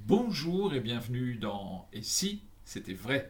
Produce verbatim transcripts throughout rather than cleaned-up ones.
Bonjour et bienvenue dans Et si c'était vrai?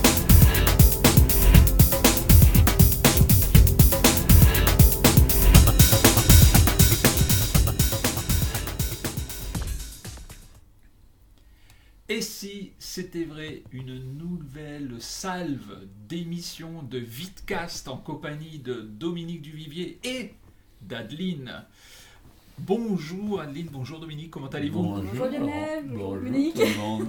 Et si c'était vrai, une nouvelle salve d'émissions de Vidcast en compagnie de Dominique Duvivier et d'Adeline. Bonjour Adeline, bonjour Dominique, comment allez-vous? Bonjour, bonjour Lionel, bonjour Dominique. Tout le monde.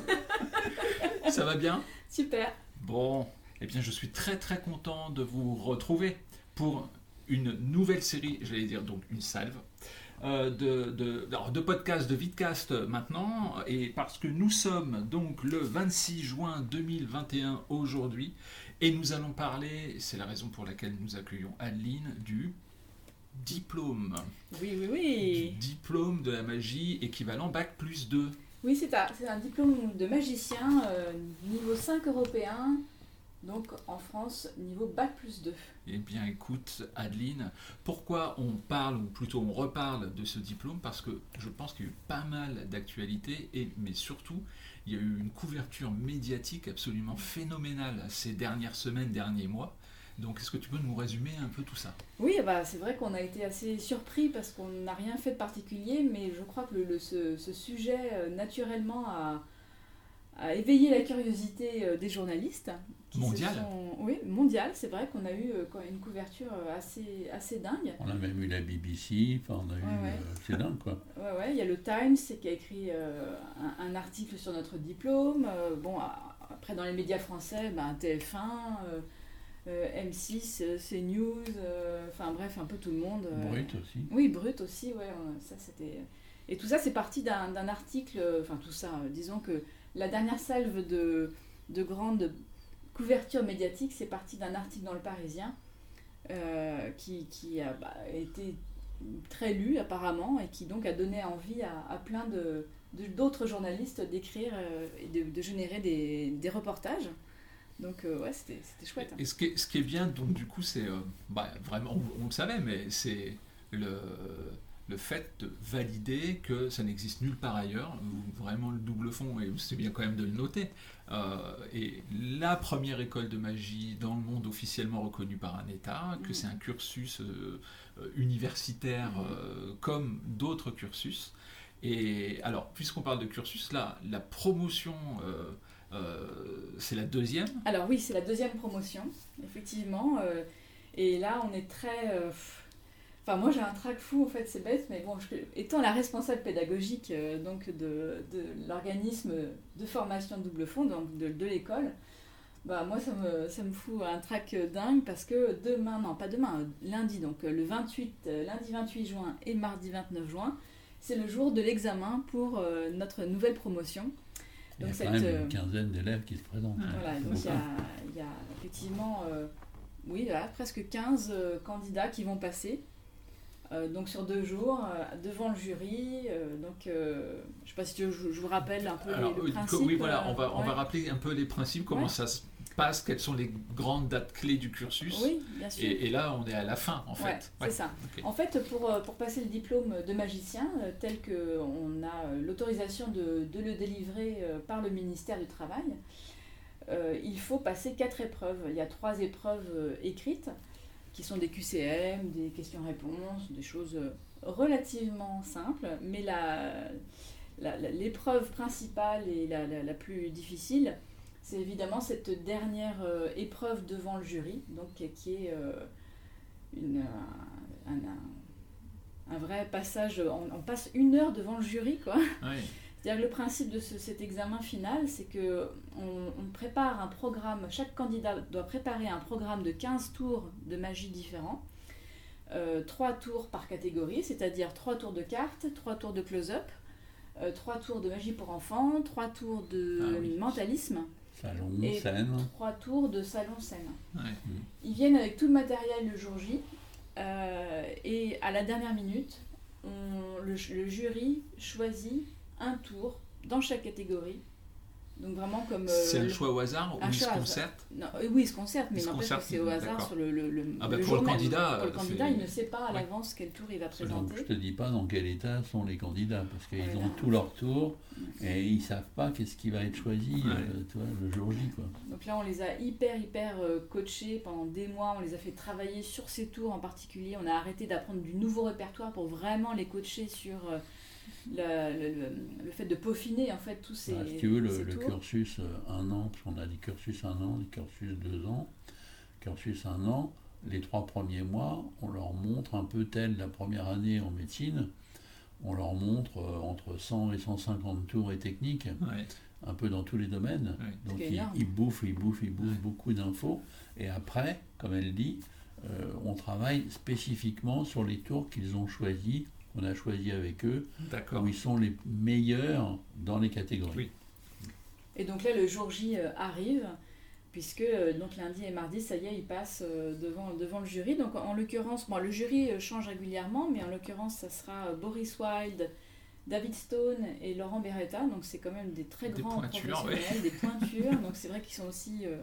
Ça va bien? Super. Bon, eh bien je suis très très content de vous retrouver pour une nouvelle série, j'allais dire donc une salve, euh, de, de, alors, de podcasts, de vidcast maintenant, et parce que nous sommes donc le vingt-six juin deux mille vingt et un aujourd'hui, et nous allons parler, c'est la raison pour laquelle nous accueillons Adeline, du diplôme. Oui, oui, oui. Du diplôme de la magie équivalent bac plus deux. Oui, c'est un, c'est un diplôme de magicien euh, niveau cinq européen, donc en France, niveau bac plus deux. Eh bien écoute Adeline, pourquoi on parle, ou plutôt on reparle de ce diplôme? Parce que je pense qu'il y a eu pas mal d'actualités, et, mais surtout il y a eu une couverture médiatique absolument phénoménale ces dernières semaines, derniers mois. Donc est-ce que tu peux nous résumer un peu tout ça? Oui, bah, c'est vrai qu'on a été assez surpris parce qu'on n'a rien fait de particulier, mais je crois que le, le, ce, ce sujet euh, naturellement a, a éveillé la curiosité euh, des journalistes. Mondiale sont... Oui, mondiale, c'est vrai qu'on a eu euh, une couverture assez, assez dingue. On a même eu la B B C, enfin on a eu... Ouais, ouais. Euh, c'est dingue quoi. Ouais, ouais, il y a le Times qui a écrit euh, un, un article sur notre diplôme. Euh, bon, après dans les médias français, ben, T F un... Euh, Euh, M six, euh, CNews, euh, enfin bref, un peu tout le monde. Euh, Brut aussi. Oui, Brut aussi, ouais, euh, ça c'était... Et tout ça, c'est parti d'un, d'un article, enfin tout ça, euh, disons que la dernière salve de, de grande couverture médiatique, c'est parti d'un article dans Le Parisien, euh, qui, qui a bah, été très lu apparemment, et qui donc a donné envie à, à plein de, de, d'autres journalistes d'écrire euh, et de, de générer des, des reportages. Donc euh, ouais, c'était, c'était chouette. Hein. Et ce qui est, ce qui est bien, donc du coup, c'est euh, bah, vraiment, on, on le savait, mais c'est le, le fait de valider que ça n'existe nulle part ailleurs, vraiment le double fond, et c'est bien quand même de le noter. Euh, et la première école de magie dans le monde officiellement reconnue par un État, que mmh. c'est un cursus euh, universitaire euh, comme d'autres cursus. Et alors, puisqu'on parle de cursus, là, la promotion... Euh, Euh, c'est la deuxième? Alors oui, c'est la deuxième promotion, effectivement. Euh, et là, on est très... Euh, enfin, moi, j'ai un trac fou, en fait, c'est bête, mais bon, je, étant la responsable pédagogique euh, donc de, de l'organisme de formation de double fond, donc de, de l'école, bah, moi, ça me, ça me fout un trac dingue parce que demain, non, pas demain, lundi, donc le vingt-huit, lundi vingt-huit juin et mardi vingt-neuf juin, c'est le jour de l'examen pour euh, notre nouvelle promotion. Il y a donc quand cette, même une quinzaine d'élèves qui se présentent. Voilà, donc il y a, il y a effectivement euh, oui, voilà, presque quinze euh, candidats qui vont passer euh, donc sur deux jours euh, devant le jury. Euh, donc, euh, je ne sais pas si tu, je, je vous rappelle un peu Alors, les, le principe. Oui, voilà, on va, euh, on ouais. va rappeler un peu les principes, comment ouais. ça se passe, quelles sont les grandes dates clés du cursus. Oui, bien sûr. Et, et là, on est à la fin, en fait. Ouais, c'est ouais. ça. Okay. En fait, pour, pour passer le diplôme de magicien, euh, tel qu'on a euh, l'autorisation de, de le délivrer euh, par le ministère du Travail, euh, il faut passer quatre épreuves. Il y a trois épreuves euh, écrites, qui sont des Q C M, des questions-réponses, des choses euh, relativement simples, mais la, la, la, l'épreuve principale et la, la, la plus difficile, c'est évidemment cette dernière euh, épreuve devant le jury, donc qui est euh, une, un, un, un vrai passage. On, on passe une heure devant le jury, quoi. Oui. C'est-à-dire que le principe de ce, cet examen final, c'est que on, on prépare un programme. Chaque candidat doit préparer un programme de quinze tours de magie différents, euh, trois tours par catégorie, c'est-à-dire trois tours de cartes, trois tours de close-up, euh, trois tours de magie pour enfants, trois tours de ah, oui. mentalisme. Salon, et scène. trois tours de salon-scène. Ouais. Ils viennent avec tout le matériel le jour J, euh, et à la dernière minute, on, le, le jury choisit un tour dans chaque catégorie Donc vraiment comme... C'est euh, un le- choix au hasard ou un il se choix au concerte? Non, euh, oui, il se concerte, mais Il se n'empêche que concerte, c'est au hasard d'accord. sur le, le, le, Ah bah le pour jour le même. candidat, Pour le euh, candidat, c'est- il ne sait pas à Ouais. l'avance quel tour il va Donc, présenter. je te dis pas dans quel état sont les candidats, parce qu'ils Voilà. ont tout leur tour et ils savent pas qu'est-ce qui va être choisi Ouais. euh, tu vois, le jour J. Quoi. Donc là, on les a hyper, hyper euh, coachés pendant des mois. On les a fait travailler sur ces tours en particulier. On a arrêté d'apprendre du nouveau répertoire pour vraiment les coacher sur euh, le, le- le- le fait de peaufiner en fait tous ces, Bah, si tu veux, le, ces le tours. cursus euh, un an, parce qu'on a dit cursus un an, cursus deux ans, cursus un an, les trois premiers mois, on leur montre un peu tel la première année en médecine, on leur montre euh, entre cent et cent cinquante tours et techniques, Ouais. un peu dans tous les domaines. Ouais. Donc Ce qui est ils, énorme. ils bouffent, ils bouffent, ils bouffent Ouais. beaucoup d'infos. Et après, comme elle dit, euh, on travaille spécifiquement sur les tours qu'ils ont choisis, qu'on a choisis avec eux, D'accord. où ils sont les meilleurs dans les catégories. Oui. Et donc là, le jour J euh, arrive, puisque euh, donc lundi et mardi, ça y est, ils passent euh, devant, devant le jury. Donc en, en l'occurrence, bon, le jury euh, change régulièrement, mais en l'occurrence, ça sera euh, Boris Wilde, David Stone et Laurent Beretta. Donc c'est quand même des très Des grands pointures, professionnels, des pointures. Donc c'est vrai qu'ils sont aussi euh,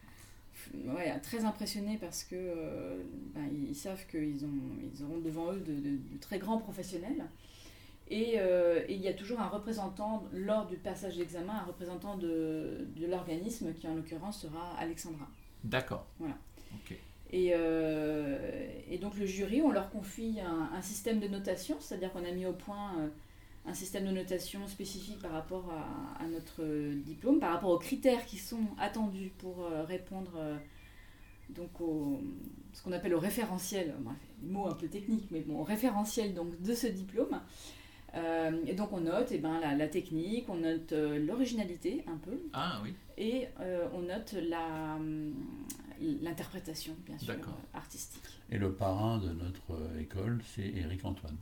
f- ouais, très impressionnés parce que euh, ben, ils, ils savent qu'ils ont, ils auront devant eux de, de- de très grands professionnels. Et, euh, et il y a toujours un représentant, lors du passage d'examen, un représentant de, de l'organisme qui en l'occurrence sera Alexandra. D'accord. Voilà. Ok. Et, euh, et donc le jury, on leur confie un, un système de notation, c'est-à-dire qu'on a mis au point euh, un système de notation spécifique par rapport à, à notre euh, diplôme, par rapport aux critères qui sont attendus pour euh, répondre euh, donc au, ce qu'on appelle au référentiel, bref, des mots un peu techniques, mais bon, au référentiel donc, de ce diplôme. Euh, et donc on note eh ben, la, la technique, on note euh, l'originalité un peu, Ah oui. et euh, on note la, hum, l'interprétation, bien sûr, D'accord. euh, artistique. Et le parrain de notre euh, école, c'est Éric Antoine.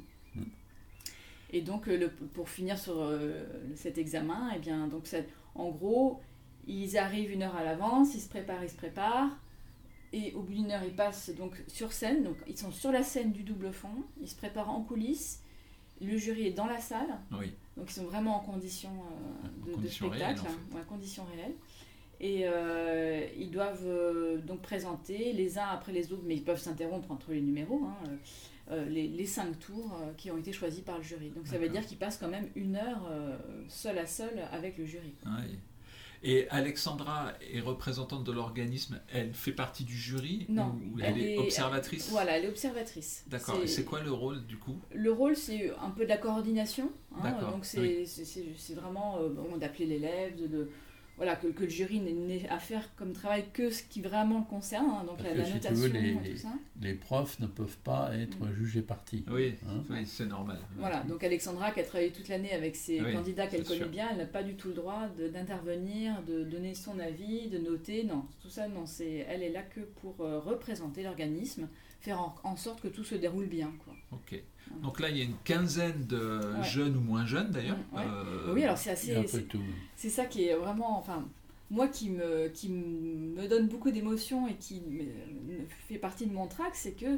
Et donc, euh, le, pour finir sur euh, cet examen, eh bien, donc ça- en gros, ils arrivent une heure à l'avance, ils se préparent, ils se préparent, et au bout d'une heure, ils passent donc sur scène, donc ils sont sur la scène du double fond, ils se préparent en coulisses, le jury est dans la salle, Oui. donc ils sont vraiment en condition euh, En de, de conditions spectacle, réelles, en hein, ouais, conditions réelles. Et euh, ils doivent euh, donc présenter les uns après les autres, mais ils peuvent s'interrompre entre les numéros, hein, euh, euh, les, les cinq tours euh, qui ont été choisis par le jury. Donc ça veut D'accord. dire qu'ils passent quand même une heure euh, seul à seul avec le jury. Oui. Et Alexandra est représentante de l'organisme, elle fait partie du jury Non, ou elle, elle est est- observatrice? Voilà, elle est observatrice. D'accord. Et c'est quoi le rôle du coup? Le rôle, c'est un peu de la coordination. Hein, D'accord, donc c'est oui. c'est- c'est- c'est vraiment euh, bon, d'appeler l'élève, de, de- voilà, que, que le jury n'ait- n'ait à faire comme travail que ce qui vraiment le concerne, hein, donc Parce la, que la si tu notation veux, les- et les- tout ça. Les profs ne peuvent pas être Mm. jugés partis. Oui, Hein? oui, c'est normal. Voilà, donc Alexandra qui a travaillé toute l'année avec ses Oui, candidats qu'elle c'est connaît sûr. bien, elle n'a pas du tout le droit de- d'intervenir, de, donner son avis, de noter, non, tout ça non, c'est, elle est là que pour euh, représenter l'organisme, faire en, en sorte que tout se déroule bien, quoi. Ok. Donc là, il y a une quinzaine de Ouais. jeunes ou moins jeunes d'ailleurs. Mm, ouais. Euh, Oui, alors c'est Il y a un assez, peu de tout. c'est ça qui est vraiment, enfin, moi qui me, qui me donne beaucoup d'émotions et qui me- fait partie de mon track, c'est que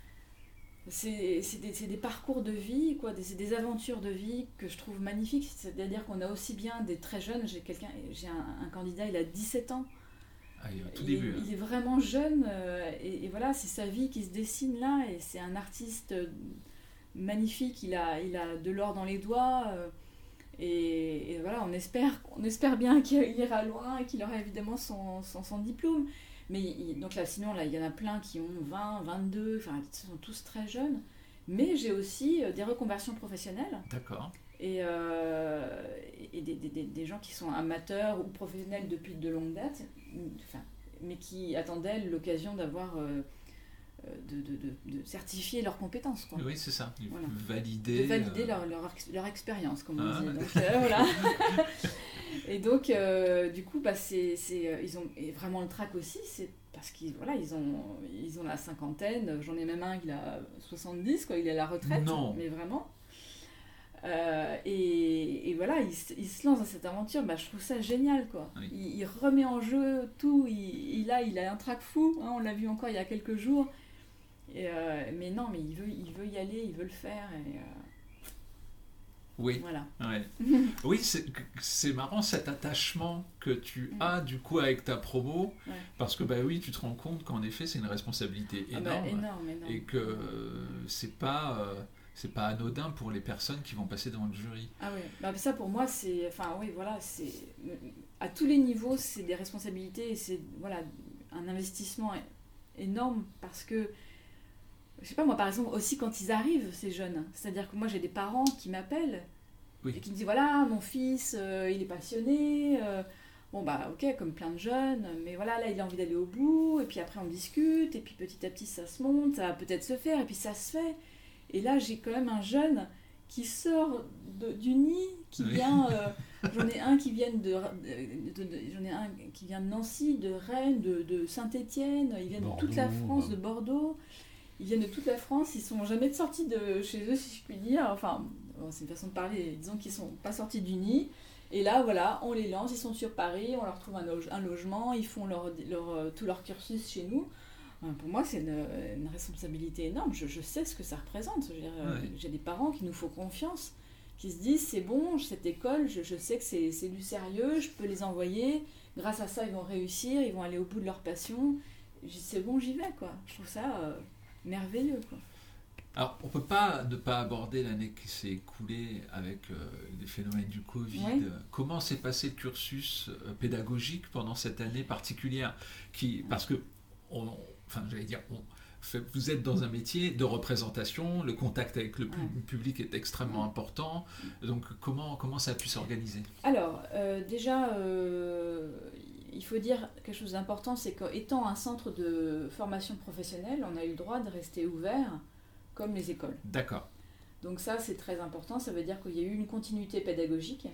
c'est c'est des, c'est des parcours de vie, quoi, des, c'est des aventures de vie que je trouve magnifiques. C'est-à-dire qu'on a aussi bien des très jeunes, j'ai, quelqu'un, j'ai un, un candidat, il a dix-sept ans, Ah, il est au tout il, début. est, hein. il est vraiment jeune, euh, et, et voilà, c'est sa vie qui se dessine là, et c'est un artiste euh, magnifique, il a, il a de l'or dans les doigts. euh, Et, et voilà, on espère, on espère bien qu'il ira loin et qu'il aura évidemment son, son, son diplôme. Mais il- donc là, sinon, là, il y en a plein qui ont vingt, vingt-deux, enfin, ils sont tous très jeunes. Mais j'ai aussi euh, des reconversions professionnelles D'accord. et, euh, et des, des, des- des gens qui sont amateurs ou professionnels depuis de longue date, enfin, mais qui attendaient l'occasion d'avoir, euh, euh, de, de, de, de certifier leurs compétences, quoi. Oui, c'est ça. Il faut Voilà. valider. De valider euh, leur, leur, ex- leur expérience, comme on Ah, dit. ouais. Donc, euh, voilà. Et donc, euh, du coup, bah, c'est, c'est, euh, ils ont et vraiment le trac aussi, c'est parce qu'ils voilà, ils ont, ils ont la cinquantaine. J'en ai même un qui a soixante-dix, quoi, il est à la retraite. Non. Mais vraiment. Euh, et, et voilà, il, se- il se lance dans cette aventure, bah, je trouve ça génial, quoi. Oui. Il, il remet en jeu tout, il, il, a, il a un trac fou, hein, on l'a vu encore il y a quelques jours. Et, euh, mais non, mais il veut, il veut y aller, il veut le faire, et euh, Oui. voilà. Ouais. Oui, c'est, c'est marrant cet attachement que tu Mm. as du coup avec ta promo, Ouais. parce que bah oui, tu te rends compte qu'en effet c'est une responsabilité Ah énorme, bah, énorme, énorme. et que euh, c'est pas euh, c'est pas anodin pour les personnes qui vont passer devant le jury. Ah oui, bah, ça pour moi c'est, enfin oui voilà, c'est à tous les niveaux c'est des responsabilités et c'est voilà un investissement énorme parce que je sais pas moi par exemple aussi quand ils arrivent ces jeunes, c'est-à-dire que moi j'ai des parents qui m'appellent Oui. et qui me disent voilà mon fils euh, il est passionné, euh, bon bah ok comme plein de jeunes, mais voilà là il a envie d'aller au bout et puis après on discute et puis petit à petit ça se monte, ça va peut-être se faire et puis ça se fait et là j'ai quand même un jeune qui sort de, du nid, qui Oui. vient, euh, j'en ai un qui vient de, de, de, de- j'en ai un qui vient de Nancy, de Rennes, de, de Saint-Étienne, ils viennent de toute la Bordeaux, France, ouais. de Bordeaux, ils viennent de toute la France, ils sont jamais sortis de chez eux si je puis dire, enfin bon, c'est une façon de parler, disons qu'ils sont pas sortis du nid, et là voilà, on les lance, ils sont sur Paris, on leur trouve un, loge, un logement, ils font leur, leur, tout leur cursus chez nous. Pour moi, c'est une, une responsabilité énorme. Je, je sais ce que ça représente. Je veux dire, Ouais. j'ai des parents qui nous font confiance, qui se disent c'est bon, cette école, je, je sais que c'est, c'est du sérieux, je peux les envoyer. Grâce à ça, ils vont réussir, ils vont aller au bout de leur passion. Je dis, c'est bon, j'y vais, quoi. Je trouve ça euh, merveilleux, quoi. Alors, on ne peut pas ne pas aborder l'année qui s'est écoulée avec euh, les phénomènes du Covid. Oui. Comment s'est passé le cursus euh, pédagogique pendant cette année particulière qui, parce que, on, enfin, j'allais dire, on, fait, vous êtes dans un métier de représentation, le contact avec le pu- Ouais. public est extrêmement Ouais. important. Donc, comment, comment ça a pu s'organiser? Alors, euh, déjà, euh, il faut dire quelque chose d'important, c'est qu'étant un centre de formation professionnelle, on a eu le droit de rester ouvert comme les écoles. D'accord. Donc ça, c'est très important. Ça veut dire qu'il y a eu une continuité pédagogique.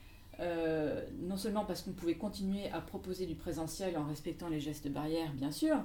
Euh, non seulement parce qu'on pouvait continuer à proposer du présentiel en respectant les gestes barrières, bien sûr,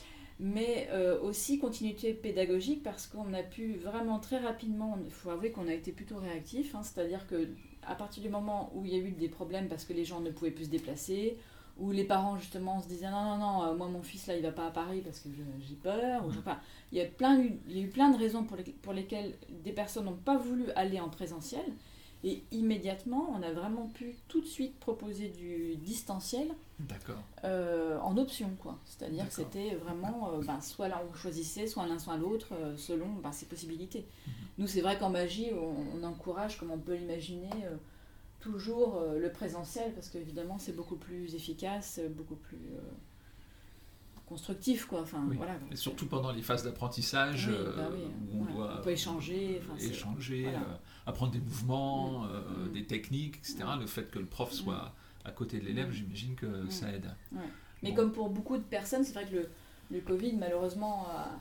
mais euh, aussi continuité pédagogique parce qu'on a pu vraiment très rapidement, il faut avouer qu'on a été plutôt réactif, hein, c'est-à-dire qu'à partir du moment où il y a eu des problèmes parce que les gens ne pouvaient plus se déplacer, où les parents justement se disaient non, non, non, euh, moi mon fils là il va pas à Paris parce que je- j'ai peur, ou, enfin, il y a plein, il y a eu plein de raisons pour, les, pour lesquelles des personnes n'ont pas voulu aller en présentiel, et immédiatement on a vraiment pu tout de suite proposer du distanciel D'accord. euh, en option, quoi. C'est-à-dire que D'accord. c'était vraiment, euh, ben, soit là on choisissait, soit l'un soit l'autre, euh, selon ben, ses possibilités. Mhm. Nous c'est vrai qu'en magie on, on encourage, comme on peut l'imaginer, euh, toujours euh, le présentiel parce qu'évidemment c'est beaucoup plus efficace, euh, beaucoup plus euh, constructif, quoi. Enfin, Oui. voilà. Et surtout pendant les phases d'apprentissage Oui, euh, bah oui, où on ouais. doit On peut échanger, enfin, c'est- échanger, voilà. euh, apprendre des mouvements, Mm. euh, Mm. des techniques, et cetera. Mm. Le fait que le prof soit à côté de l'élève, Mm. j'imagine que Mm. ça aide. Ouais. Mais Bon. comme pour beaucoup de personnes, c'est vrai que le, le Covid, malheureusement, a-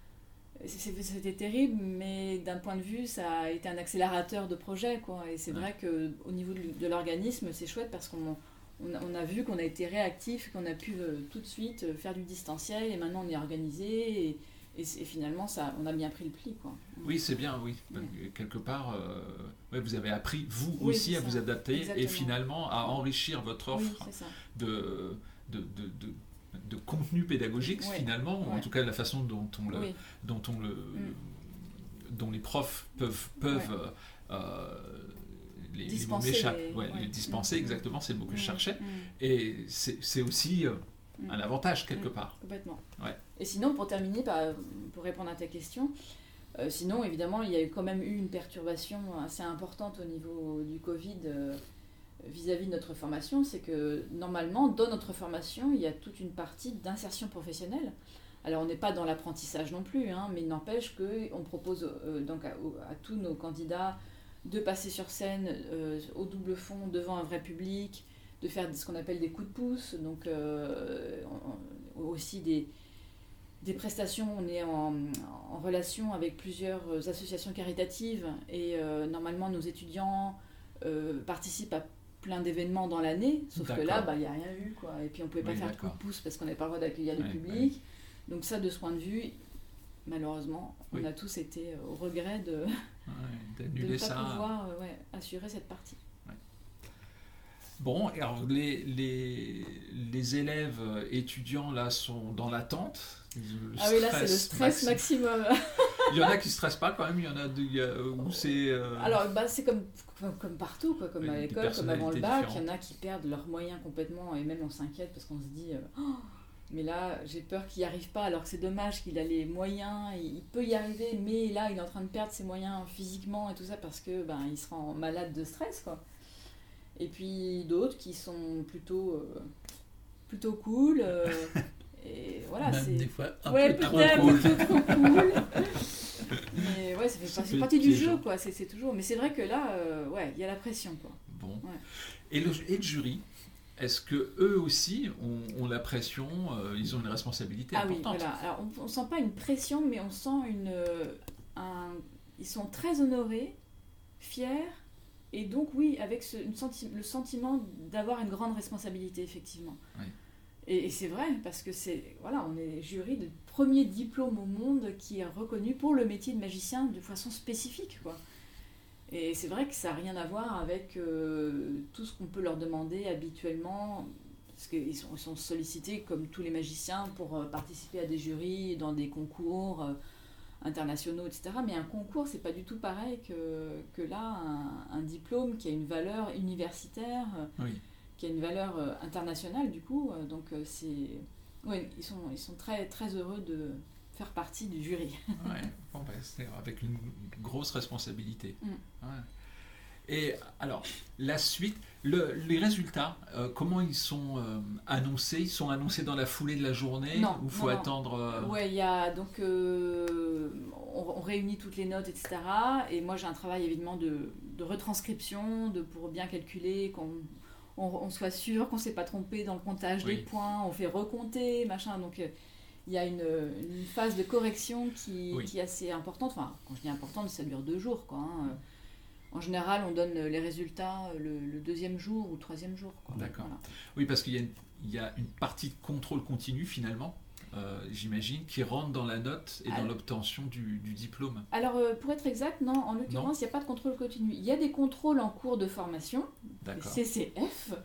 c'est- c'est- c'était terrible, mais d'un point de vue, ça a été un accélérateur de projet, quoi. Et c'est Ouais. vrai qu'au niveau de, de l'organisme, c'est chouette parce qu'on on a, on a vu qu'on a été réactif, qu'on a pu euh, tout de suite euh, faire du distanciel, et maintenant on est organisé, et, et, c'est- et finalement, ça, on a bien pris le pli, quoi. Oui, c'est bien, oui. Mm. Quelque part, euh, ouais, vous avez appris, vous Oui, aussi, c'est à ça. vous adapter et Exactement. finalement à enrichir votre Oui, offre c'est ça. de, de, de, de, de contenu pédagogique, Ouais. finalement, ou en Ouais. tout cas la façon dont on le, Oui. dont on le, Mm. dont les profs peuvent, peuvent Ouais. euh, euh, les, les mots Dispenser m'échappent. les- Ouais, ouais. les dispenser, Mm. exactement, c'est le mot que je Mm. cherchais. Mm. Et c'est c'est aussi euh, Mm. un avantage, quelque Mm. part. Complètement. Ouais. Et sinon, pour terminer, bah, pour répondre à ta question, euh, sinon, évidemment, il y a eu quand même eu une perturbation assez importante au niveau du Covid euh, vis-à-vis de notre formation. C'est que normalement, dans notre formation, il y a toute une partie d'insertion professionnelle. Alors, on n'est pas dans l'apprentissage non plus, hein, mais il n'empêche qu'on propose euh, donc à, à tous nos candidats de passer sur scène euh, au double fond devant un vrai public, de faire ce qu'on appelle des coups de pouce, donc euh, on- on- aussi des, des prestations. On est en, en relation avec plusieurs associations caritatives et euh, normalement nos étudiants euh, participent à plein d'événements dans l'année, sauf que là, D'accord. bah, il n'y a rien eu, quoi. Et puis on ne pouvait pas Oui, faire de coups d'accord. de pouce parce qu'on n'avait pas le droit d'accueillir du Ouais, public. Donc ça, de ce point de vue, malheureusement, on Oui. a tous été au regret de, Ouais, de d'annuler ne pas ça. pouvoir euh, ouais, assurer cette partie. Bon, et alors les, les, les élèves euh, étudiants là sont dans l'attente. Le Ah oui, là c'est le stress maxi- maximum. Il y en a qui ne stressent pas quand même, il y en a, de, il y a où c'est... Euh... Alors, bah, c'est comme, comme, comme partout, quoi, comme Oui, à des l'école, comme avant le bac, différentes. il y en a qui perdent leurs moyens complètement, et même on s'inquiète parce qu'on se dit, euh, oh, mais là, j'ai peur qu'il n'y arrive pas, alors que c'est dommage qu'il a les moyens, il, il peut y arriver, mais là, il est en train de perdre ses moyens physiquement et tout ça parce que ben, il se rend malade de stress, quoi. Et puis d'autres qui sont plutôt, euh, plutôt cool, euh, et voilà, Même c'est... des fois un Ouais, peu trop peut-être, cool. un peu trop cool. Mais ouais, ça fait Ça partie, peut partie être du piégeant. jeu, quoi. C'est, c'est toujours. Mais c'est vrai que là, euh, ouais, il y a la pression, quoi. Bon. Ouais. Et, le, et le jury, est-ce que eux aussi ont, ont la pression, euh, ils ont une responsabilité Ah oui, importante? voilà. Alors, on, on sent pas une pression, mais on sent une, euh, un. Ils sont très honorés, fiers, et donc oui, avec ce, une senti- le sentiment d'avoir une grande responsabilité, effectivement. Oui. Et, et c'est vrai, parce que c'est, voilà, on est jury du premier diplôme au monde qui est reconnu pour le métier de magicien de façon spécifique, quoi. Et c'est vrai que ça n'a rien à voir avec euh, tout ce qu'on peut leur demander habituellement, parce qu'ils sont, ils sont sollicités comme tous les magiciens pour euh, participer à des jurys, dans des concours euh, internationaux, et cetera. Mais un concours, c'est pas du tout pareil que, que là, un, un diplôme qui a une valeur universitaire, euh, Oui. qui a une valeur euh, internationale du coup. Euh, donc euh, c'est, ouais, ils sont, ils sont très, très heureux de faire partie du jury. Ouais. Bon, bah, c'est avec une grosse responsabilité. Mm. Ouais. Et alors, la suite, le, les résultats, euh, comment ils sont euh, annoncés? Ils sont annoncés dans la foulée de la journée? Non, Ou il faut non, non. attendre euh, Ouais, il y a donc euh, on, on réunit toutes les notes, et cetera. Et moi j'ai un travail évidemment de, de retranscription, de pour bien calculer qu'on on, on soit sûr qu'on ne s'est pas trompé dans le comptage Oui. des points. On fait recompter, machin. Donc euh, il y a une, une phase de correction qui, Oui. qui est assez importante. Enfin, quand je dis importante, ça dure deux jours, quoi. Hein. En général, on donne les résultats le, le deuxième jour ou le troisième jour, quoi. D'accord. Voilà. Oui, parce qu'il y a une, il y a une partie de contrôle continu finalement, euh, j'imagine, qui rentre dans la note et dans Alors- l'obtention du, du diplôme. Alors, euh, pour être exact, non, en l'occurrence, il n'y a pas de contrôle continu. Il y a des contrôles en cours de formation, les D'accord. C C F,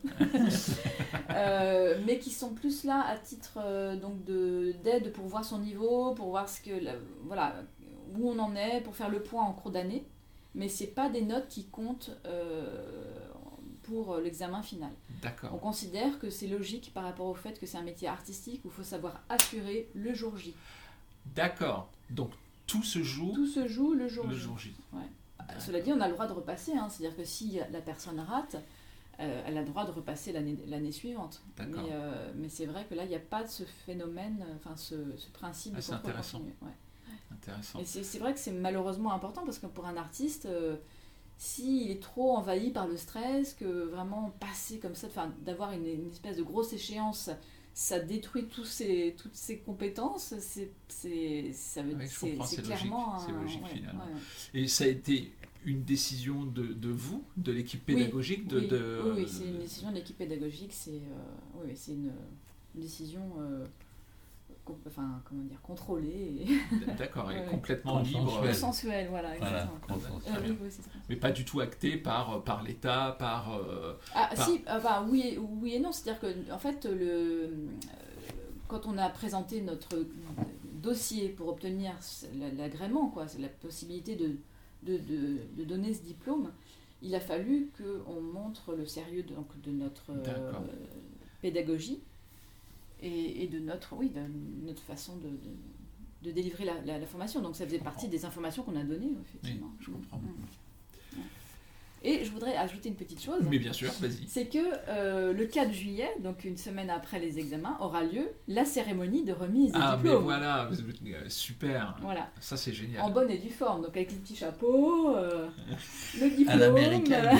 euh, mais qui sont plus là à titre euh, donc de, d'aide pour voir son niveau, pour voir ce que, la- voilà, où on en est, pour faire le point en cours d'année. Mais ce n'est pas des notes qui comptent euh, pour l'examen final. On D'accord. considère que c'est logique par rapport au fait que c'est un métier artistique où il faut savoir assurer le jour J. D'accord. Donc tout se joue Tout se joue le jour le J. jour J. Cela dit, on a le droit de repasser, hein. C'est-à-dire que si la personne rate, euh, elle a le droit de repasser l'année, l'année suivante. D'accord. Mais, euh, mais c'est vrai que là, il n'y a pas de ce phénomène, enfin ce, ce principe Ah, de c'est contrôle intéressant. continu. Ouais. Intéressant. Et c'est, c'est vrai que c'est malheureusement important parce que pour un artiste, euh, s'il est trop envahi par le stress, que vraiment passer comme ça, enfin, d'avoir une, une espèce de grosse échéance, ça détruit tous ses, toutes ses compétences, c'est, c'est, ça veut, Oui, je c'est, comprends, c'est c'est logique, clairement c'est un- logique, ouais, finalement. ouais, ouais. Et ça a été une décision de, de vous, de l'équipe Oui, pédagogique, de, oui, de- oui, oui, c'est une décision de l'équipe pédagogique, c'est euh, oui, oui, c'est une, une décision euh, com- enfin, comment dire, contrôlée et D'accord, et Ouais, ouais. complètement libre, Consensuelle. consensuelle, voilà, Voilà, exactement. consensuelle. Euh, oui, oui, c'est ça. mais pas du tout acté par, par l'État, par... euh, Ah Par- si, enfin, oui, et- oui et non, c'est-à-dire que en fait, le, euh, quand on a présenté notre dossier pour obtenir la- l'agrément, quoi, c'est la possibilité de, de, de, de donner ce diplôme, il a fallu qu'on montre le sérieux de, donc, de notre euh, D'accord. pédagogie et, et de notre, oui, de notre façon de, de, de délivrer la, la, la formation. Donc ça faisait partie des informations qu'on a données, effectivement. Oui, je comprends. Mm. Ouais. Et je voudrais ajouter une petite chose. Mais bien sûr, vas-y. C'est que euh, le quatre juillet, donc une semaine après les examens, aura lieu la cérémonie de remise des Ah, mais diplômes. voilà, euh, super. Voilà, Ça, c'est génial. en bonne et due forme, donc avec les petits chapeaux, euh, le diplôme. À l'américaine.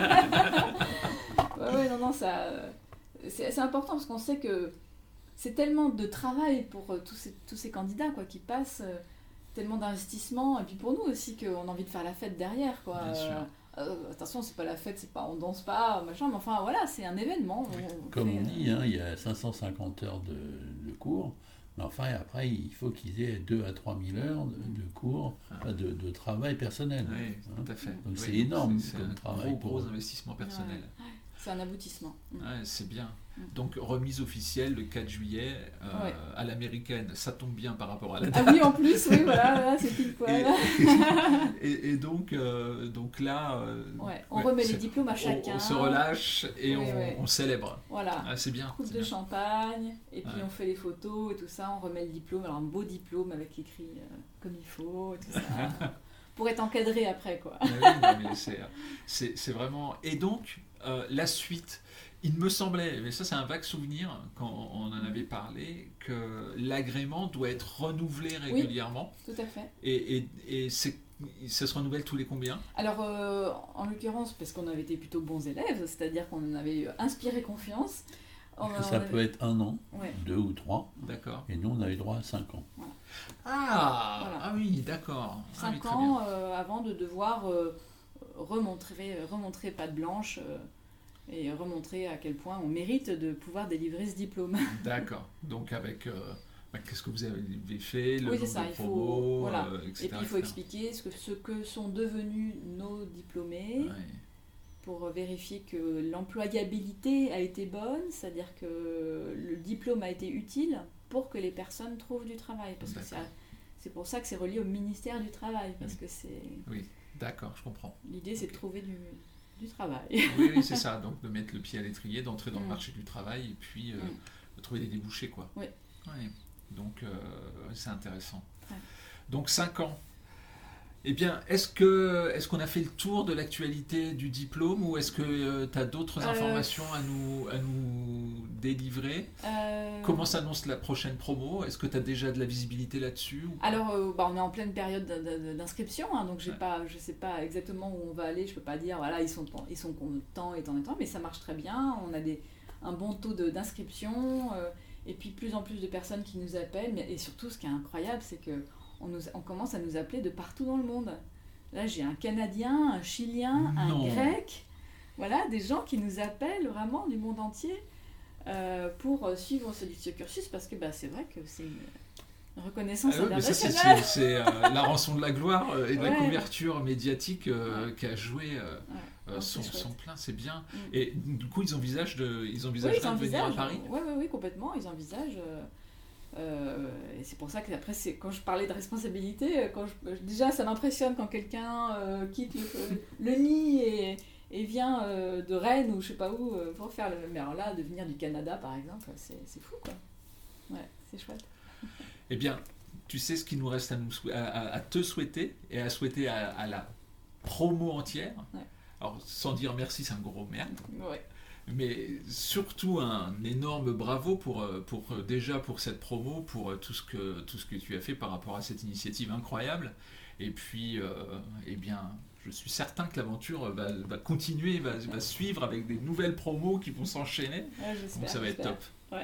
Ouais, ouais, non, non, ça, euh, c'est, c'est important parce qu'on sait que c'est tellement de travail pour euh, tous, ces, tous ces candidats quoi, qui passent, euh, tellement d'investissement, et puis pour nous aussi qu'on a envie de faire la fête derrière. Quoi. Bien sûr. Euh, euh, attention, c'est pas la fête, c'est pas on danse pas, machin, mais enfin voilà, c'est un événement. On- on Comme fait, on euh, dit, hein, il y a cinq cent cinquante heures de, de cours, mais enfin après il faut qu'ils aient deux à trois mille heures de, de cours, enfin, de, de travail personnel. Oui, hein. tout à fait. Donc Oui, c'est énorme c'est comme un travail gros, pour gros eux. investissement personnel. C'est un aboutissement. Mm. Ouais, c'est bien. Mm. Donc remise officielle le quatre juillet euh, Ouais. à l'américaine. Ça tombe bien par rapport à la Ah date. oui, en plus, oui, voilà, voilà c'est pile poil. Et, et, et donc, euh, donc là, euh, Ouais, on ouais, remet c'est- les diplômes à on, chacun. on se relâche et Oui, on, ouais. on célèbre. Voilà. Ah, c'est bien. Coupe c'est de bien. champagne, et puis Ouais. on fait les photos et tout ça, on remet le diplôme, alors un beau diplôme avec écrit euh, comme il faut, et tout ça, pour être encadré après, quoi. Mais oui, non, mais c'est, c'est, c'est vraiment... Et donc, euh, la suite, il me semblait, mais ça c'est un vague souvenir, quand on en avait parlé, que l'agrément doit être renouvelé régulièrement, Tout à fait. et, et, et c'est, ça se renouvelle tous les combien? Alors, euh, en l'occurrence, parce qu'on avait été plutôt bons élèves, c'est-à-dire qu'on en avait inspiré confiance. on- Parce que on ça avait- peut être un an, Ouais. deux ou trois, D'accord. et nous on a eu droit à cinq ans. Ah, Voilà. ah oui, d'accord. Ah oui, Cinq très ans euh, avant de devoir euh, remontrer, remontrer patte blanche euh, et remontrer à quel point on mérite de pouvoir délivrer ce diplôme. bien. D'accord. Donc avec... euh, bah, qu'est-ce que vous avez fait, le Oui, c'est nombre ça, de il faut- promos, voilà. euh, et cetera Et puis il faut et cetera. expliquer ce que, ce que sont devenus nos diplômés Ouais. pour vérifier que l'employabilité a été bonne, c'est-à-dire que le diplôme a été utile pour que les personnes trouvent du travail. Parce que c'est, D'accord. c'est pour ça que c'est relié au ministère du Travail, parce Oui. que c'est, D'accord, je comprends. l'idée c'est de Ok. trouver du, du travail. Oui, oui, c'est ça. Donc de mettre le pied à l'étrier, d'entrer dans le Mm. marché du travail et puis euh, Mm. de trouver des débouchés, quoi. Oui. Ouais. Donc euh, c'est intéressant. Ouais. Donc cinq ans. Eh bien, est-ce que est-ce qu'on a fait le tour de l'actualité du diplôme ou est-ce que tu as d'autres Euh, informations à nous à nous délivrer? Euh, Comment s'annonce la prochaine promo? Est-ce que tu as déjà de la visibilité là-dessus ou pas? Alors, euh, bah, on est en pleine période d'in- d'in- d'inscription, hein, donc j'ai Ouais. pas, je ne sais pas exactement où on va aller. Je peux pas dire, voilà, ils sont, ils sont contents et tant et tant, mais ça marche très bien. On a des, un bon taux de- d'inscription, euh, et puis plus en plus de personnes qui nous appellent. Mais, et surtout, ce qui est incroyable, c'est que on, nous, on commence à nous appeler de partout dans le monde. Là, j'ai un Canadien, un Chilien, Non. un Grec. Voilà, des gens qui nous appellent vraiment du monde entier euh, pour euh, suivre ce, ce cursus, parce que bah, c'est vrai que c'est une reconnaissance Ah ouais, mais ça, c'est, internationale. c'est- c'est, euh, la rançon de la gloire euh, et de la Ouais. couverture médiatique euh, Ouais. qui a joué euh, Ouais. euh, Non, son, c'est chouette. son plein, c'est bien. Mm. Et du coup, ils envisagent de, ils Oui, envisageraient ils de venir à envisagent. Paris. Oui, oui, oui, complètement. Ils envisagent. euh, euh, et c'est pour ça que après, c'est, quand je parlais de responsabilité, euh, quand je- déjà, ça m'impressionne quand quelqu'un euh, quitte le, le nid et, et vient euh, de Rennes ou je sais pas où euh, pour faire le. Mais alors là, de venir du Canada, par exemple, c'est, c'est fou, quoi. Ouais, c'est chouette. Eh bien, tu sais ce qu'il nous reste à, nous, sou- à, à- à te souhaiter et à souhaiter à, à la promo entière. Ouais. Alors, sans dire merci, c'est un gros merde. Ouais. Mais surtout un énorme bravo pour, euh, pour euh, déjà pour cette promo, pour euh, tout ce que tout ce que tu as fait par rapport à cette initiative incroyable. Et puis, euh, eh bien, je suis certain que l'aventure va, va continuer, va, va suivre avec des nouvelles promos qui vont s'enchaîner. Ouais, j'espère, Donc ça va être j'espère. top.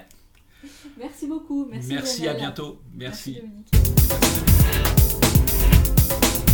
Merci beaucoup. Merci, Merci, à Lionel. bientôt. Merci. Merci Dominique.